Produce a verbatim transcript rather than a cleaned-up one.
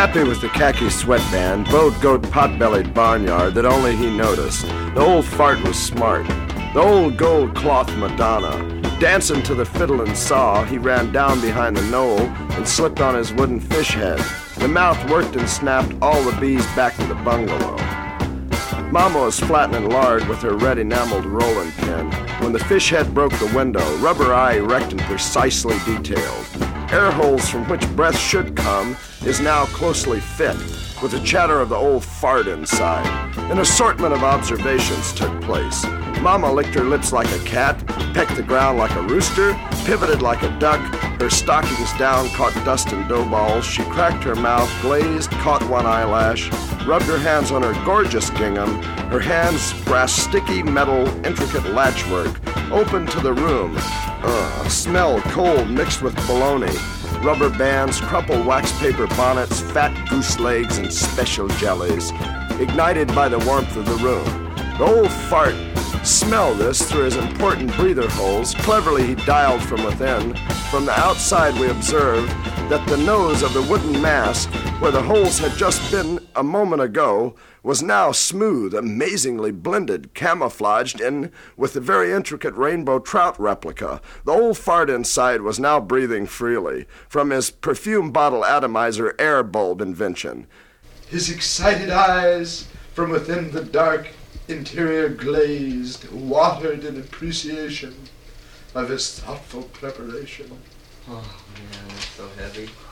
Happy with the khaki sweatband, bowed goat pot-bellied barnyard that only he noticed. The old fart was smart. The old gold cloth Madonna. Dancing to the fiddle and saw, he ran down behind the knoll and slipped on his wooden fish head. The mouth worked and snapped all the bees back to the bungalow. Mama was flattening lard with her red enameled rolling pin when the fish head broke the window, rubber eye erect and precisely detailed. Air holes from which breath should come is now closely fit, with the chatter of the old fart inside. An assortment of observations took place. Mama licked her lips like a cat, pecked the ground like a rooster, pivoted like a duck, her stockings down caught dust and dough balls, she cracked her mouth, glazed, caught one eyelash, rubbed her hands on her gorgeous gingham, her hands grasped sticky metal, intricate latchwork, opened to the room. Uh, smell cold mixed with bologna, rubber bands, crumpled wax paper bonnets, fat goose legs, and special jellies, ignited by the warmth of the room. The old fart smelled this through his important breather holes. Cleverly he dialed from within. From the outside we observed that the nose of the wooden mask, where the holes had just been a moment ago, was now smooth, amazingly blended, camouflaged in with the very intricate rainbow trout replica. The old fart inside was now breathing freely from his perfume bottle atomizer air bulb invention. His excited eyes from within the dark interior glazed, watered in appreciation of his thoughtful preparation. Oh man, it's so heavy.